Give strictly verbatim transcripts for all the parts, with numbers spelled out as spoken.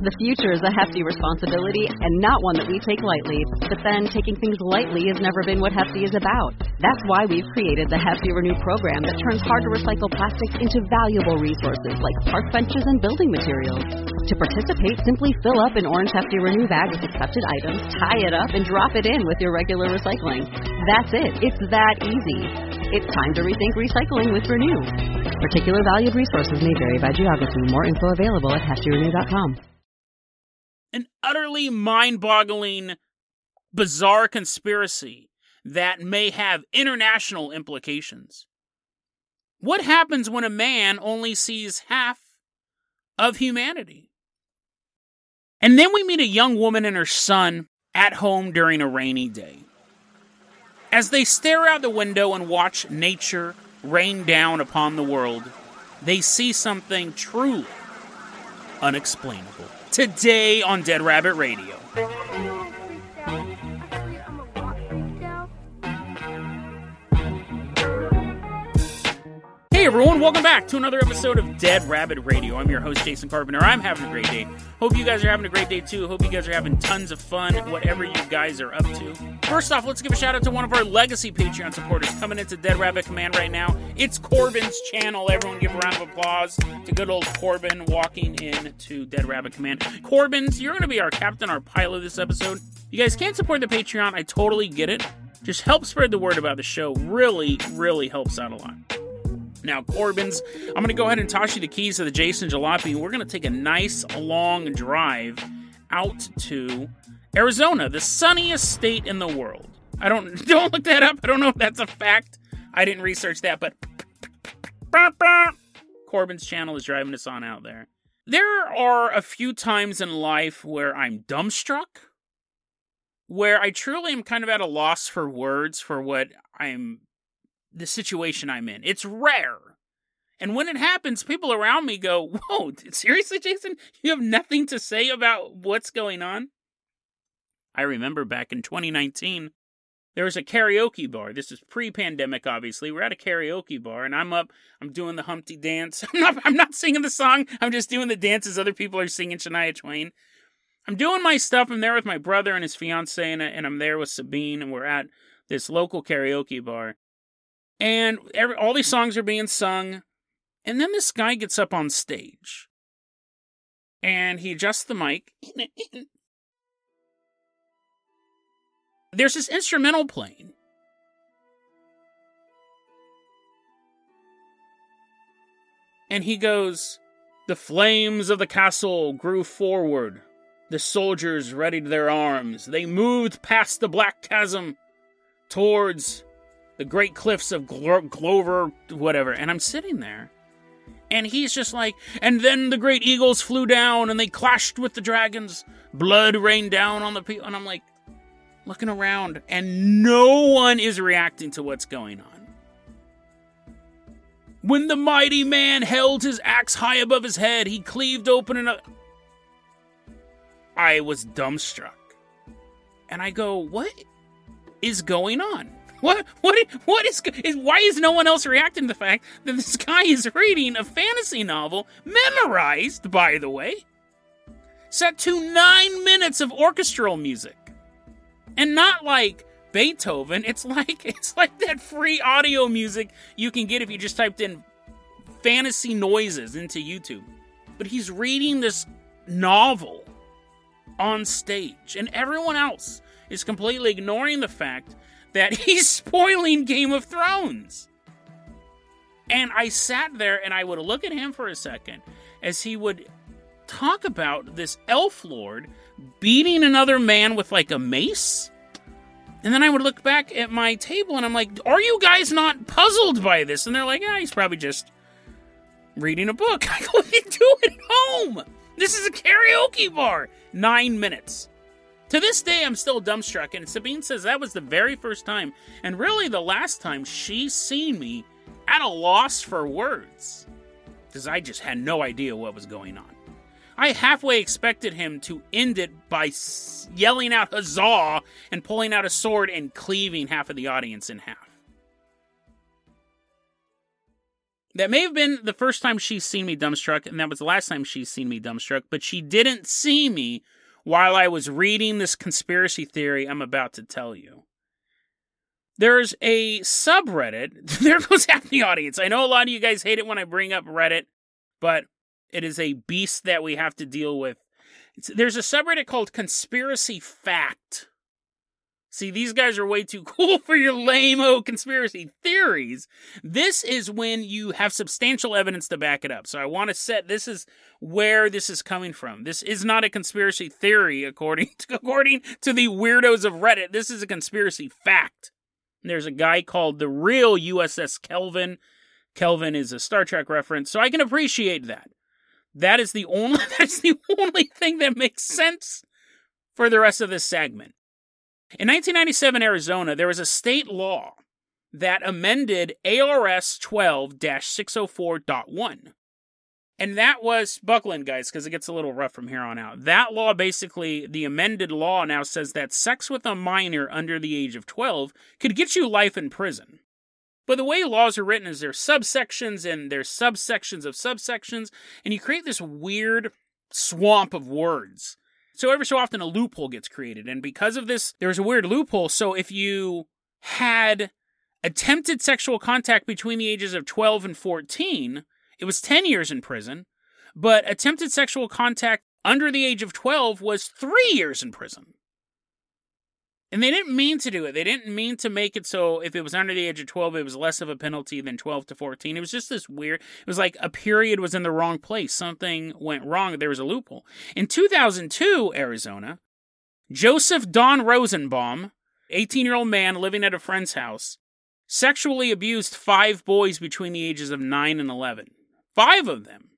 The future is a hefty responsibility and not one that we take lightly. But then, taking things lightly has never been what Hefty is about. That's why we've created the Hefty Renew program that turns hard-to-recycle plastics into valuable resources like park benches and building materials. To participate, simply fill up an orange Hefty Renew bag with accepted items, tie it up, and drop it in with your regular recycling. That's it. It's that easy. It's time to rethink recycling with Renew. Particular valued resources may vary by geography. More info available at hefty renew dot com. An utterly mind-boggling, bizarre conspiracy that may have international implications. What happens when a man only sees half of humanity? And then we meet a young woman and her son at home during a rainy day. As they stare out the window and watch nature rain down upon the world, they see something truly unexplainable. Today on Dead Rabbit Radio. Hey everyone, welcome back to another episode of Dead Rabbit Radio. I'm your host, Jason Carpenter. I'm having a great day. Hope you guys are having a great day too. Hope you guys are having tons of fun, whatever you guys are up to. First off, let's give a shout out to one of our legacy Patreon supporters coming into Dead Rabbit Command right now. It's Corbin's channel. Everyone give a round of applause to good old Corbin walking into Dead Rabbit Command. Corbin's, you're going to be our captain, our pilot this episode. You guys can't support the Patreon. I totally get it. Just help spread the word about the show. Really, really helps out a lot. Now, Corbin's, I'm going to go ahead and toss you the keys to the Jason Jalopy. We're going to take a nice, long drive out to Arizona, the sunniest state in the world. I don't, don't look that up. I don't know if that's a fact. I didn't research that, but Corbin's channel is driving us on out there. There are a few times in life where I'm dumbstruck, where I truly am kind of at a loss for words for what I'm the situation I'm in. It's rare. And when it happens, people around me go, whoa, seriously, Jason? You have nothing to say about what's going on? I remember back in twenty nineteen, there was a karaoke bar. This is pre-pandemic, obviously. We're at a karaoke bar, and I'm up, I'm doing the Humpty dance. I'm not, I'm not singing the song. I'm just doing the dances other people are singing Shania Twain. I'm doing my stuff. I'm there with my brother and his fiance, and, and I'm there with Sabine, and we're at this local karaoke bar. And every, all these songs are being sung. And then this guy gets up on stage. And he adjusts the mic. There's this instrumental playing. And he goes, "The flames of the castle grew forward. The soldiers readied their arms. They moved past the black chasm towards the great cliffs of Glo- Glover, whatever." And I'm sitting there, and he's just like, "And then the great eagles flew down, and they clashed with the dragons. Blood rained down on the people." And I'm like, looking around, and no one is reacting to what's going on. "When the mighty man held his axe high above his head, he cleaved open another." I was dumbstruck. And I go, what is going on? What, what, what is, is, why is no one else reacting to the fact that this guy is reading a fantasy novel, memorized, by the way, set to nine minutes of orchestral music? And not like Beethoven, it's like, it's like that free audio music you can get if you just typed in fantasy noises into YouTube. But he's reading this novel on stage, and everyone else is completely ignoring the fact that he's spoiling Game of Thrones. And I sat there and I would look at him for a second as he would talk about this elf lord beating another man with like a mace. And then I would look back at my table and I'm like, are you guys not puzzled by this? And they're like, yeah, he's probably just reading a book. I go, what are you doing at home? This is a karaoke bar. Nine minutes. To this day, I'm still dumbstruck, and Sabine says that was the very first time, and really the last time she's seen me at a loss for words, because I just had no idea what was going on. I halfway expected him to end it by yelling out huzzah and pulling out a sword and cleaving half of the audience in half. That may have been the first time she's seen me dumbstruck, and that was the last time she's seen me dumbstruck, but she didn't see me while I was reading this conspiracy theory I'm about to tell you. There's a subreddit. There goes half the audience. I know a lot of you guys hate it when I bring up Reddit, but it is a beast that we have to deal with. It's, there's a subreddit called Conspiracy Fact. See, these guys are way too cool for your lame-o conspiracy theories. This is when you have substantial evidence to back it up. So I want to set, this is where this is coming from. This is not a conspiracy theory, according to, according to the weirdos of Reddit. This is a conspiracy fact. There's a guy called the real U S S Kelvin. Kelvin is a Star Trek reference, so I can appreciate that. That is the only, that's the only thing that makes sense for the rest of this segment. In nineteen ninety-seven, Arizona, there was a state law that amended A R S twelve dash six oh four point one. And that was, buckle in, guys, because it gets a little rough from here on out. That law, basically, the amended law now says that sex with a minor under the age of twelve could get you life in prison. But the way laws are written is there's subsections and there's subsections of subsections, and you create this weird swamp of words. So every so often a loophole gets created, and because of this, there's a weird loophole. So if you had attempted sexual contact between the ages of twelve and fourteen, it was ten years in prison, but attempted sexual contact under the age of twelve was three years in prison. And they didn't mean to do it. They didn't mean to make it so if it was under the age of twelve, it was less of a penalty than twelve to fourteen. It was just this weird, it was like a period was in the wrong place. Something went wrong. There was a loophole. In two thousand two, Arizona, Joseph Don Rosenbaum, eighteen-year-old man living at a friend's house, sexually abused five boys between the ages of nine and eleven. Five of them.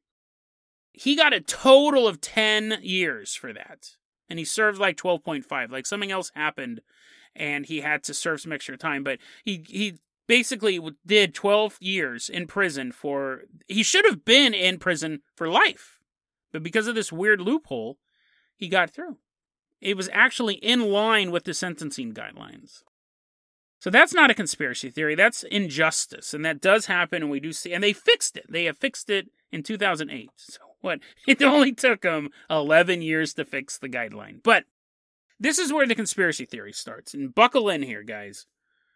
He got a total of ten years for that. And he served like twelve point five. Like something else happened and he had to serve some extra time. But he he basically did twelve years in prison for... He should have been in prison for life. But because of this weird loophole, he got through. It was actually in line with the sentencing guidelines. So that's not a conspiracy theory. That's injustice. And that does happen, and we do see... And they fixed it. They have fixed it in two thousand eight. So what? It only took them eleven years to fix the guideline. But this is where the conspiracy theory starts. And buckle in here, guys.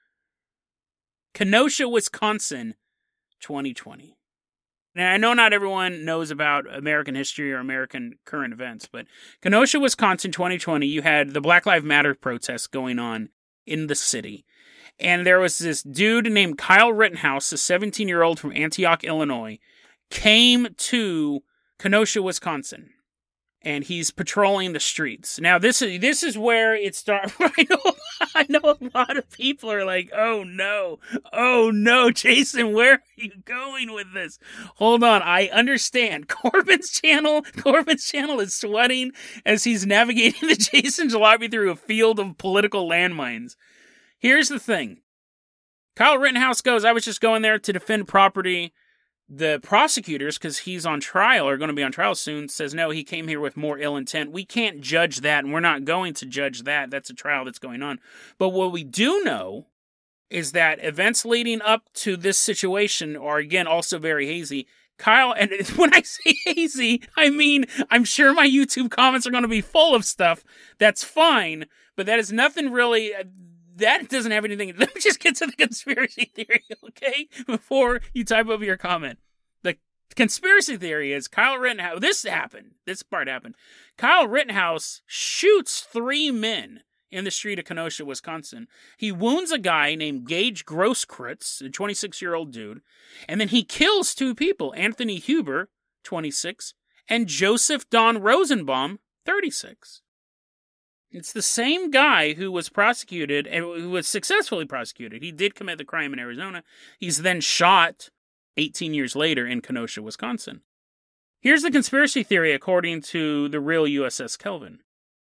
Kenosha, Wisconsin, twenty twenty. Now, I know not everyone knows about American history or American current events, but Kenosha, Wisconsin, twenty twenty, you had the Black Lives Matter protests going on in the city. And there was this dude named Kyle Rittenhouse, a seventeen-year-old from Antioch, Illinois, came to Kenosha, Wisconsin, and he's patrolling the streets. Now, this is this is where it starts. I know, I know a lot of people are like, oh no, oh no, Jason, where are you going with this? Hold on, I understand. Corbin's channel, Corbin's channel is sweating as he's navigating the Jason Jalopy through a field of political landmines. Here's the thing. Kyle Rittenhouse goes, I was just going there to defend property. The prosecutors, because he's on trial, or going to be on trial soon, says, no, he came here with more ill intent. We can't judge that, and we're not going to judge that. That's a trial that's going on. But what we do know is that events leading up to this situation are, again, also very hazy. Kyle, and when I say hazy, I mean, I'm sure my YouTube comments are going to be full of stuff. That's fine, but that is nothing really... That doesn't have anything. Let me just get to the conspiracy theory, okay? Before you type up your comment. The conspiracy theory is Kyle Rittenhouse. This happened. This part happened. Kyle Rittenhouse shoots three men in the street of Kenosha, Wisconsin. He wounds a guy named Gage Grosskreutz, a twenty-six-year-old dude. And then he kills two people, Anthony Huber, twenty-six, and Joseph Don Rosenbaum, thirty-six. It's the same guy who was prosecuted, and who was successfully prosecuted. He did commit the crime in Arizona. He's then shot eighteen years later in Kenosha, Wisconsin. Here's the conspiracy theory according to the real U S S Kelvin.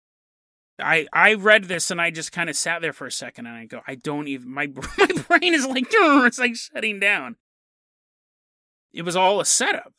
I I read this and I just kind of sat there for a second and I go, I don't even, my, my brain is like, it's like shutting down. It was all a setup.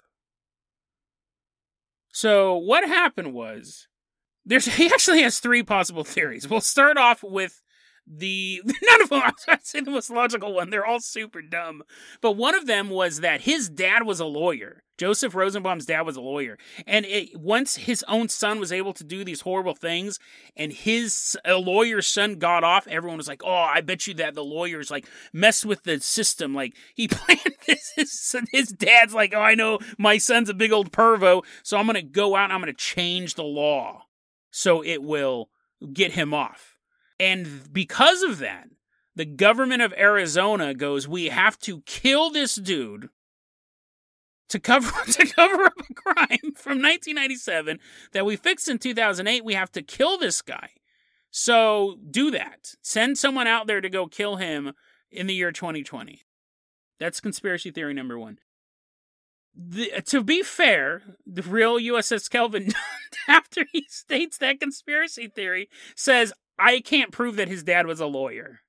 So what happened was, There's, he actually has three possible theories. We'll start off with the none of them, I was trying to say the most logical one. They're all super dumb. But one of them was that his dad was a lawyer. Joseph Rosenbaum's dad was a lawyer. And it, once his own son was able to do these horrible things and his a lawyer's son got off, everyone was like, oh, I bet you that the lawyers like messed with the system. Like he planned this. His, his dad's like, oh, I know my son's a big old pervo. So I'm going to go out and I'm going to change the law so it will get him off. And because of that, the government of Arizona goes, we have to kill this dude to cover to cover up a crime from nineteen ninety-seven that we fixed in two thousand eight. We have to kill this guy. So do that. Send someone out there to go kill him in the year twenty twenty. That's conspiracy theory number one. The, to be fair, the real U S S Kelvin, after he states that conspiracy theory, says, I can't prove that his dad was a lawyer.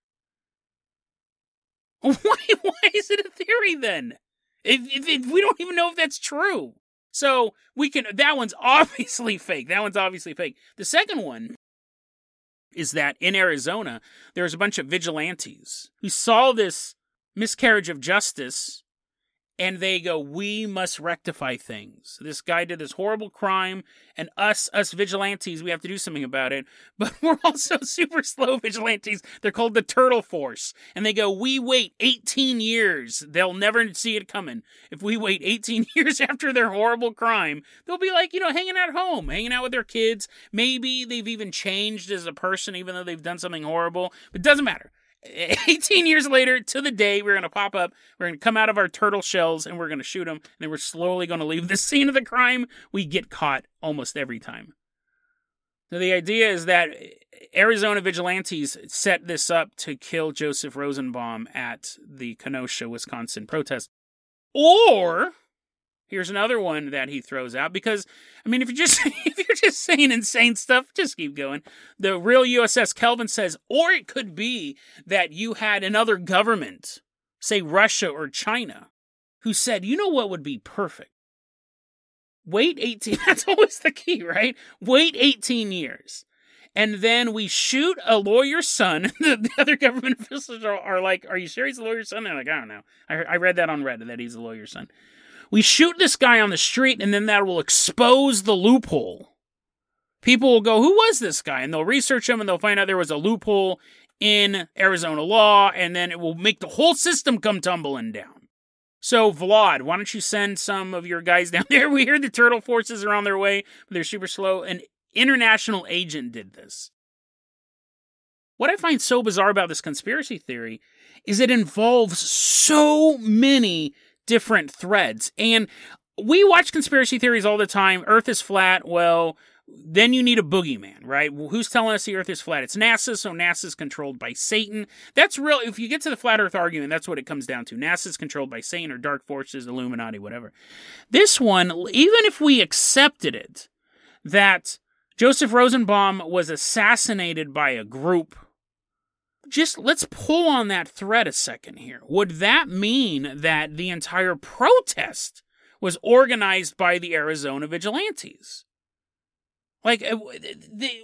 Why, why is it a theory then? If, if, if we don't even know if that's true. So we can, that one's obviously fake. That one's obviously fake. The second one is that in Arizona, there's a bunch of vigilantes who saw this miscarriage of justice and they go, we must rectify things. This guy did this horrible crime, and us, us vigilantes, we have to do something about it. But we're also super slow vigilantes. They're called the Turtle Force. And they go, we wait eighteen years. They'll never see it coming. If we wait eighteen years after their horrible crime, they'll be like, you know, hanging out at home, hanging out with their kids. Maybe they've even changed as a person, even though they've done something horrible. But it doesn't matter. eighteen years later, to the day, we're going to pop up, we're going to come out of our turtle shells, and we're going to shoot them, and then we're slowly going to leave the scene of the crime. We get caught almost every time. So the idea is that Arizona vigilantes set this up to kill Joseph Rosenbaum at the Kenosha, Wisconsin protest. Or, here's another one that he throws out, because, I mean, if you're just if you're just saying insane stuff, just keep going. The real U S S Kelvin says, or it could be that you had another government, say Russia or China, who said, you know what would be perfect? Wait eighteen, that's always the key, right? Wait eighteen years. And then we shoot a lawyer's son. The other government officials are, are like, are you sure he's a lawyer's son? They're like, I don't know. I, I read that on Reddit, that he's a lawyer's son. We shoot this guy on the street, and then that will expose the loophole. People will go, who was this guy? And they'll research him, and they'll find out there was a loophole in Arizona law, and then it will make the whole system come tumbling down. So, Vlad, why don't you send some of your guys down there? We hear the turtle forces are on their way, but they're super slow. An international agent did this. What I find so bizarre about this conspiracy theory is it involves so many different threads. And we watch conspiracy theories all the time. Earth is flat. Well, then you need a boogeyman, right? Well, who's telling us the Earth is flat? It's NASA, so NASA's controlled by Satan. That's real. If you get to the flat Earth argument, that's what it comes down to. NASA's controlled by Satan or dark forces, Illuminati, whatever. This one, even if we accepted it, that Joseph Rosenbaum was assassinated by a group, just let's pull on that thread a second here. Would that mean that the entire protest was organized by the Arizona vigilantes? Like, they,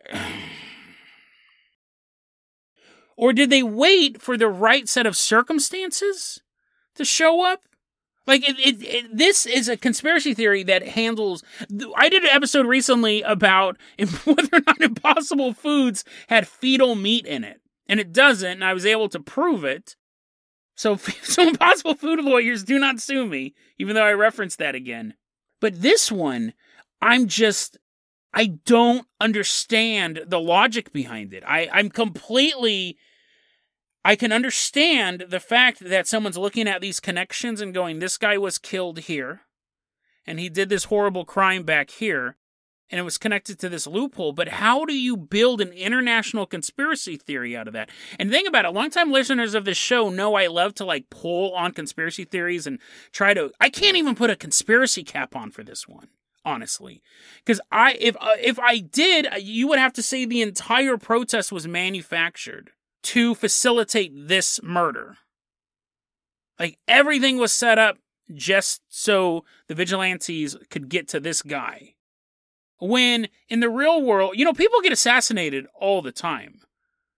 or did they wait for the right set of circumstances to show up? Like, it, it, it, this is a conspiracy theory that handles... I did an episode recently about if, whether or not Impossible Foods had fetal meat in it. And it doesn't, and I was able to prove it. So, so Impossible Food lawyers, do not sue me, even though I referenced that again. But this one, I'm just... I don't understand the logic behind it. I, I'm completely... I can understand the fact that someone's looking at these connections and going, this guy was killed here, and he did this horrible crime back here, and it was connected to this loophole. But how do you build an international conspiracy theory out of that? And think about it, longtime listeners of this show know I love to like pull on conspiracy theories and try to... I can't even put a conspiracy cap on for this one, honestly. Because I, if uh, if I did, you would have to say the entire protest was manufactured to facilitate this murder. Like, everything was set up just so the vigilantes could get to this guy. When, in the real world, you know, people get assassinated all the time.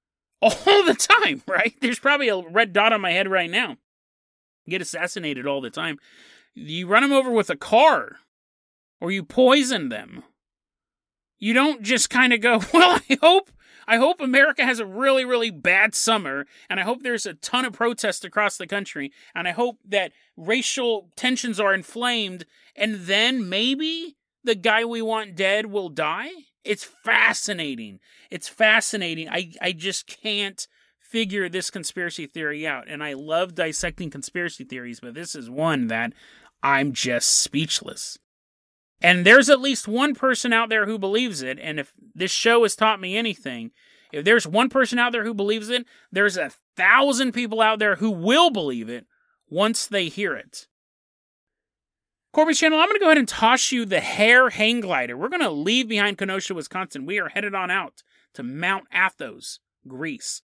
all the time, right? There's probably a red dot on my head right now. Get assassinated all the time. You run them over with a car, or you poison them. You don't just kind of go, well, I hope I hope America has a really, really bad summer, and I hope there's a ton of protests across the country, and I hope that racial tensions are inflamed, and then maybe the guy we want dead will die? It's fascinating. It's fascinating. I, I just can't figure this conspiracy theory out, and I love dissecting conspiracy theories, but this is one that I'm just speechless. And there's at least one person out there who believes it, and if this show has taught me anything, if there's one person out there who believes it, there's a thousand people out there who will believe it once they hear it. Corby's channel, I'm going to go ahead and toss you the Hare hang glider. We're going to leave behind Kenosha, Wisconsin. We are headed on out to Mount Athos, Greece.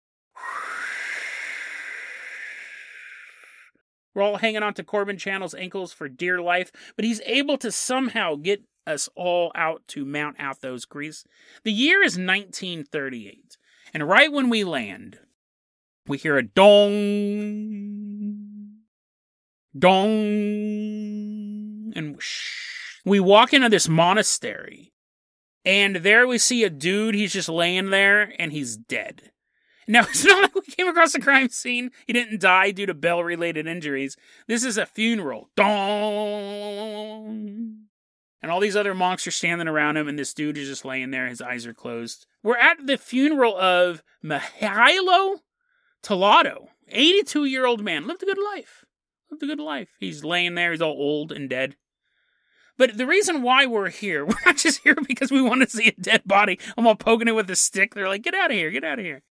We're all hanging on to Corbin Channel's ankles for dear life, but he's able to somehow get us all out to Mount Athos, Greece. The year is nineteen thirty-eight, and right when we land, we hear a dong, dong, and whoosh. We walk into this monastery, and there we see a dude. He's just laying there, and he's dead. Now, it's not like we came across a crime scene. He didn't die due to bell-related injuries. This is a funeral. Dong! And all these other monks are standing around him, and this dude is just laying there. His eyes are closed. We're at the funeral of Mihailo Tolado, eighty-two-year-old man. Lived a good life. Lived a good life. He's laying there. He's all old and dead. But the reason why we're here, we're not just here because we want to see a dead body. I'm all poking it with a stick. They're like, get out of here, get out of here.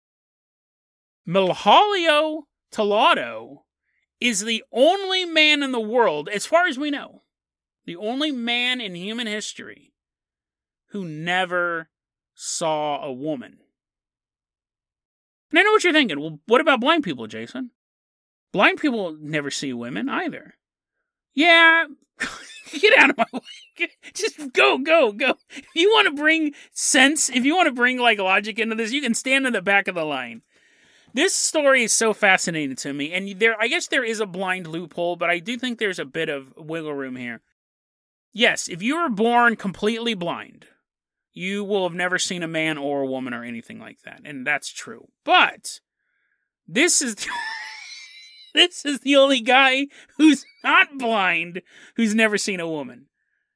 Mihailo Tolado is the only man in the world, as far as we know, the only man in human history who never saw a woman. And I know what you're thinking. Well, what about blind people, Jason? Blind people never see women either. Yeah, get out of my way. Just go, go, go. If you want to bring sense, if you want to bring like logic into this, you can stand in the back of the line. This story is so fascinating to me, and there, I guess there is a blind loophole, but I do think there's a bit of wiggle room here. Yes, if you were born completely blind, you will have never seen a man or a woman or anything like that, and that's true. But this is the, this is the only guy who's not blind who's never seen a woman.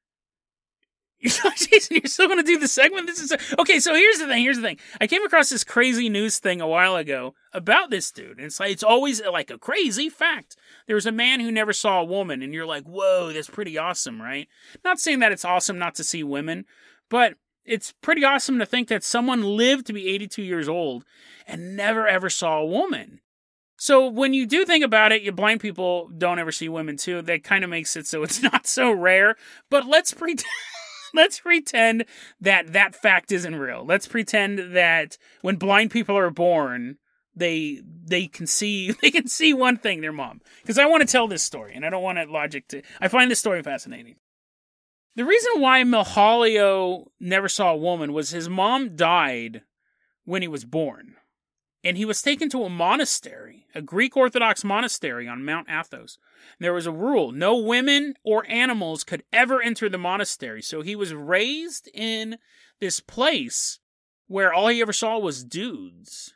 Jason, you're still going to do the segment? This is a... Okay, so here's the thing, here's the thing. I came across this crazy news thing a while ago about this dude. And it's like, it's always like a crazy fact. There was a man who never saw a woman, and you're like, whoa, that's pretty awesome, right? Not saying that it's awesome not to see women, but it's pretty awesome to think that someone lived to be eighty-two years old and never ever saw a woman. So when you do think about it, you blind people don't ever see women too. That kind of makes it so it's not so rare. But let's pretend... Let's pretend that that fact isn't real. Let's pretend that when blind people are born, they they can see they can see one thing, their mom. Because I want to tell this story, and I don't want it logic to... I find this story fascinating. The reason why Mihailo never saw a woman was his mom died when he was born. And he was taken to a monastery, a Greek Orthodox monastery on Mount Athos. There was a rule, no women or animals could ever enter the monastery. So he was raised in this place where all he ever saw was dudes.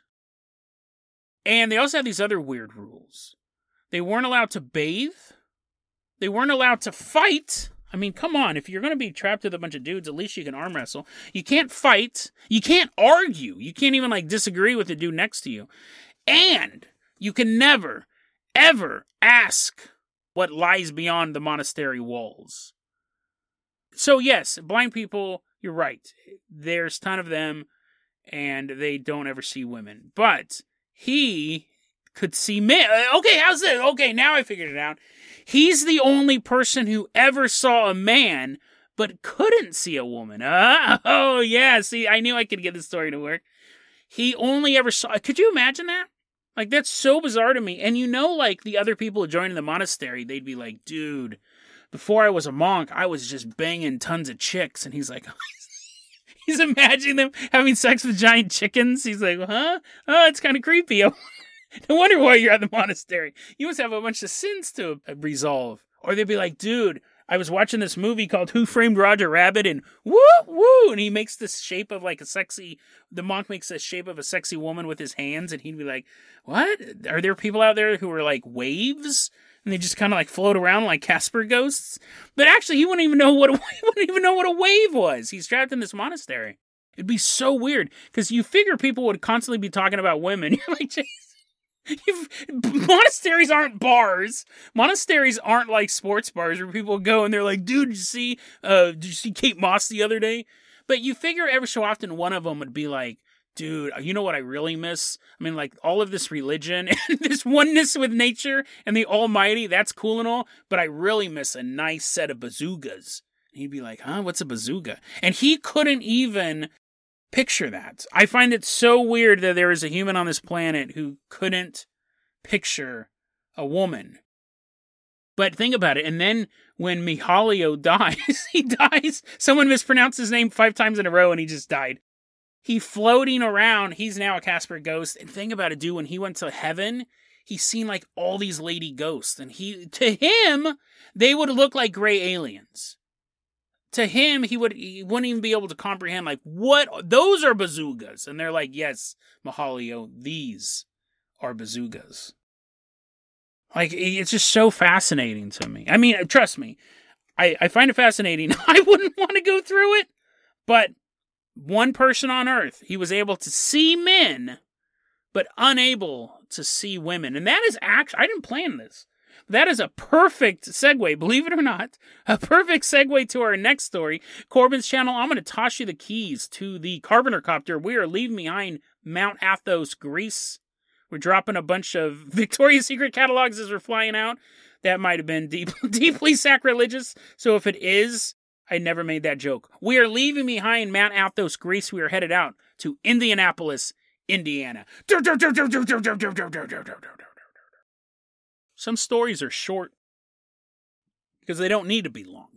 And they also had these other weird rules. They weren't allowed to bathe. They weren't allowed to fight. I mean, come on, if you're going to be trapped with a bunch of dudes, at least you can arm wrestle. You can't fight. You can't argue. You can't even, like, disagree with the dude next to you. And you can never, ever ask what lies beyond the monastery walls. So, yes, blind people, you're right. There's a ton of them, and they don't ever see women. But he could see men. Okay, how's it? Okay, now I figured it out. He's the only person who ever saw a man, but couldn't see a woman. Uh, oh, yeah. See, I knew I could get this story to work. He only ever saw... Could you imagine that? Like, that's so bizarre to me. And you know, like, the other people joining the monastery, they'd be like, dude, before I was a monk, I was just banging tons of chicks. And he's like... He's imagining them having sex with giant chickens. He's like, huh? Oh, it's kind of creepy. No wonder why you're at the monastery. You must have a bunch of sins to resolve. Or they'd be like, dude, I was watching this movie called Who Framed Roger Rabbit, and woo, woo, and he makes this shape of like a sexy, the monk makes a shape of a sexy woman with his hands, and he'd be like, what? Are there people out there who are like waves? And they just kind of like float around like Casper ghosts? But actually, he wouldn't even know what a, he wouldn't even know what a wave was. He's trapped in this monastery. It'd be so weird, because you figure people would constantly be talking about women. You're like, Jason, You've, monasteries aren't bars. Monasteries aren't like sports bars where people go and they're like, dude, did you see, uh, did you see Kate Moss the other day? But you figure every so often one of them would be like, dude, you know what I really miss? I mean, like, all of this religion and this oneness with nature and the Almighty, that's cool and all, but I really miss a nice set of bazookas. And he'd be like, huh, what's a bazooka? And he couldn't even picture that. I find it so weird that there is a human on this planet who couldn't picture a woman. But think about it. And then when Mihalio dies, he dies. Someone mispronounced his name five times in a row and he just died. He floating around. He's now a Casper ghost. And think about it, dude. When he went to heaven, he's seen like all these lady ghosts. And he, to him, they would look like gray aliens. To him, he would he wouldn't even be able to comprehend, like, what? Those are bazookas. And they're like, yes, Mihalio, these are bazookas. Like, it's just so fascinating to me. I mean, trust me, I, I find it fascinating. I wouldn't want to go through it, but one person on Earth, he was able to see men, but unable to see women. And that is actually, I didn't plan this. That is a perfect segue, believe it or not, a perfect segue to our next story. Corbin's channel, I'm going to toss you the keys to the Carpenter Copter. We are leaving behind Mount Athos, Greece. We're dropping a bunch of Victoria's Secret catalogs as we're flying out. That might have been deep, deeply sacrilegious. So if it is, I never made that joke. We are leaving behind Mount Athos, Greece. We are headed out to Indianapolis, Indiana. Some stories are short because they don't need to be long.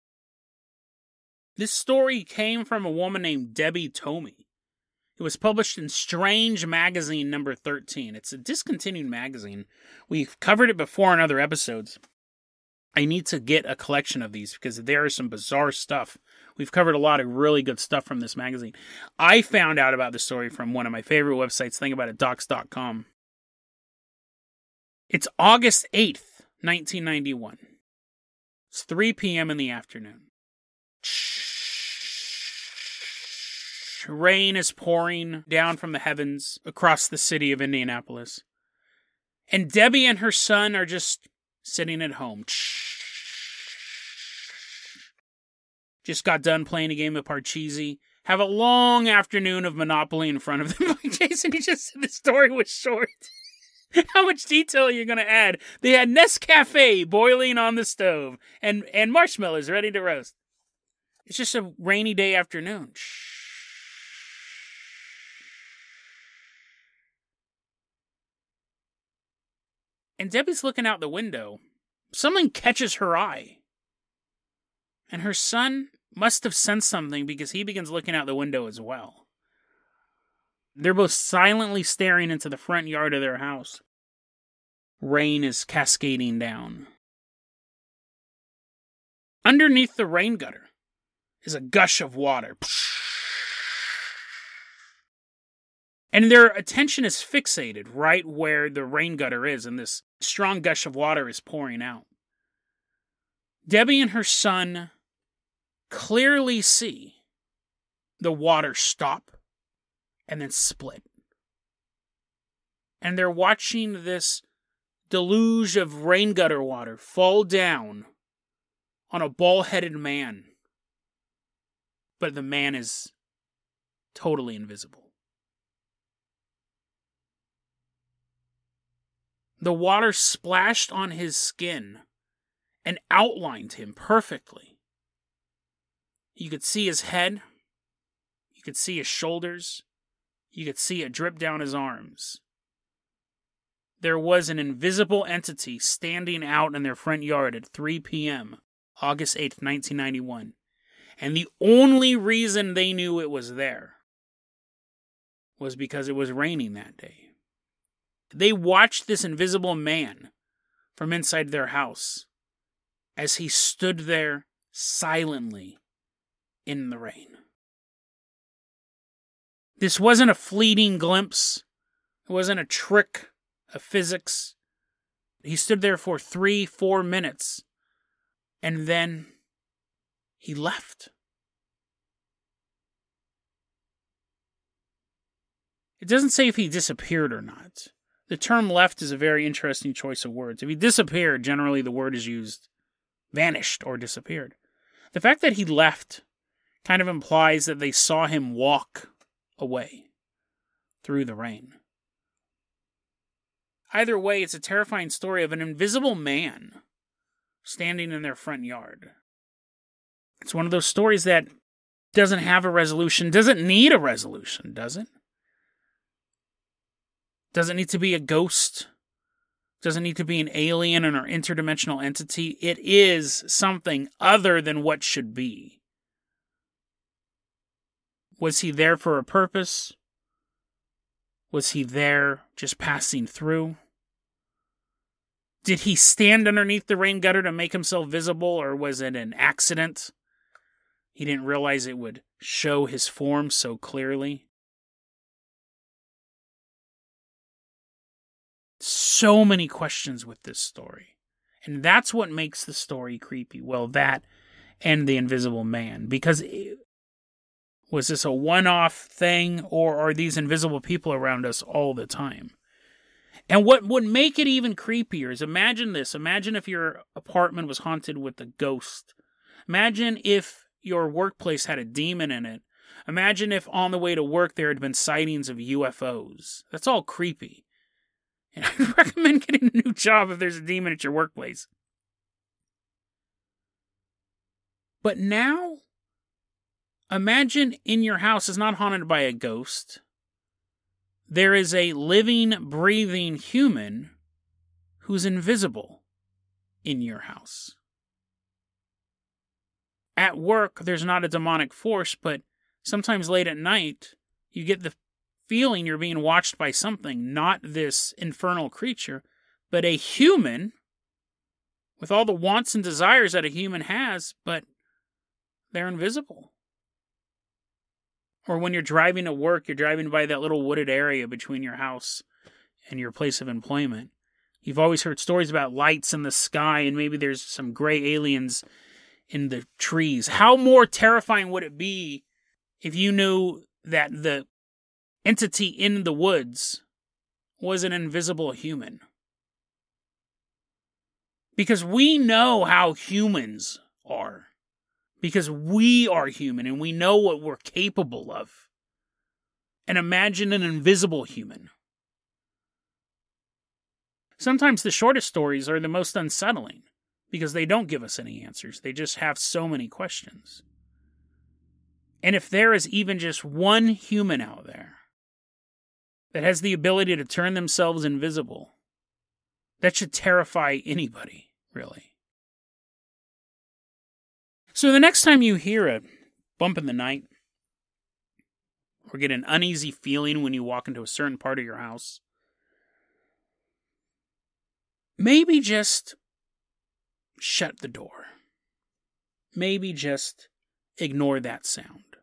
This story came from a woman named Debbie Tomey. It was published in Strange Magazine number thirteen. It's a discontinued magazine. We've covered it before in other episodes. I need to get a collection of these because there is some bizarre stuff. We've covered a lot of really good stuff from this magazine. I found out about the story from one of my favorite websites, think about it docs dot com. It's August eighth, nineteen ninety-one. It's three p.m. in the afternoon. Rain is pouring down from the heavens across the city of Indianapolis. And Debbie and her son are just sitting at home. Just got done playing a game of Parcheesi. Have a long afternoon of Monopoly in front of them. Jason, you just said the story was short. How much detail are you going to add? They had Nescafe boiling on the stove and, and marshmallows ready to roast. It's just a rainy day afternoon. And Debbie's looking out the window. Something catches her eye. And her son must have sensed something because he begins looking out the window as well. They're both silently staring into the front yard of their house. Rain is cascading down. Underneath the rain gutter is a gush of water. And their attention is fixated right where the rain gutter is, and this strong gush of water is pouring out. Debbie and her son clearly see the water stop and then split. And they're watching this deluge of rain gutter water fall down on a bald-headed man. But the man is totally invisible. The water splashed on his skin and outlined him perfectly. You could see his head. You could see his shoulders. You could see it drip down his arms. There was an invisible entity standing out in their front yard at three p.m., August eighth, nineteen ninety-one. And the only reason they knew it was there was because it was raining that day. They watched this invisible man from inside their house as he stood there silently in the rain. This wasn't a fleeting glimpse. It wasn't a trick of physics. He stood there for three, four minutes, and then he left. It doesn't say if he disappeared or not. The term left is a very interesting choice of words. If he disappeared, generally the word is used vanished or disappeared. The fact that he left kind of implies that they saw him walk away through the rain. Either way, it's a terrifying story of an invisible man standing in their front yard. It's one of those stories that doesn't have a resolution, doesn't need a resolution, does it? Doesn't need to be a ghost. Doesn't need to be an alien or an interdimensional entity. It is something other than what should be. Was he there for a purpose? Was he there just passing through? Did he stand underneath the rain gutter to make himself visible, or was it an accident? He didn't realize it would show his form so clearly. So many questions with this story. And that's what makes the story creepy. Well, that and the invisible man. Because it, was this a one-off thing, or are these invisible people around us all the time? And what would make it even creepier is, imagine this. Imagine if your apartment was haunted with a ghost. Imagine if your workplace had a demon in it. Imagine if on the way to work there had been sightings of U F Os. That's all creepy. And I'd recommend getting a new job if there's a demon at your workplace. But now, imagine in your house is not haunted by a ghost. There is a living, breathing human who's invisible in your house. At work, there's not a demonic force, but sometimes late at night, you get the feeling you're being watched by something, not this infernal creature, but a human with all the wants and desires that a human has, but they're invisible. Or when you're driving to work, you're driving by that little wooded area between your house and your place of employment. You've always heard stories about lights in the sky, and maybe there's some gray aliens in the trees. How more terrifying would it be if you knew that the entity in the woods was an invisible human? Because we know how humans are. Because we are human and we know what we're capable of. And imagine an invisible human. Sometimes the shortest stories are the most unsettling because they don't give us any answers. They just have so many questions. And if there is even just one human out there that has the ability to turn themselves invisible, that should terrify anybody, really. So the next time you hear a bump in the night, or get an uneasy feeling when you walk into a certain part of your house, maybe just shut the door. Maybe just ignore that sound.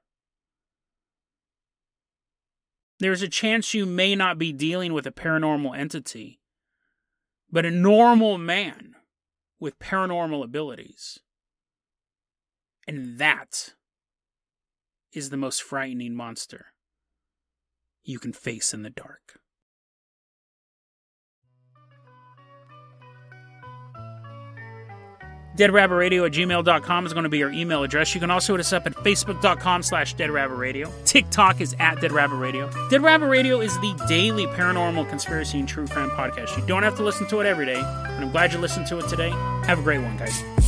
There's a chance you may not be dealing with a paranormal entity, but a normal man with paranormal abilities. And that is the most frightening monster you can face in the dark. deadrabbitradio at gmail dot com is going to be our email address. You can also hit us up at facebook.com slash deadrabbitradio. TikTok is at deadrabbitradio. Dead Rabbit Radio is the daily paranormal conspiracy and true crime podcast. You don't have to listen to it every day, but I'm glad you listened to it today. Have a great one, guys.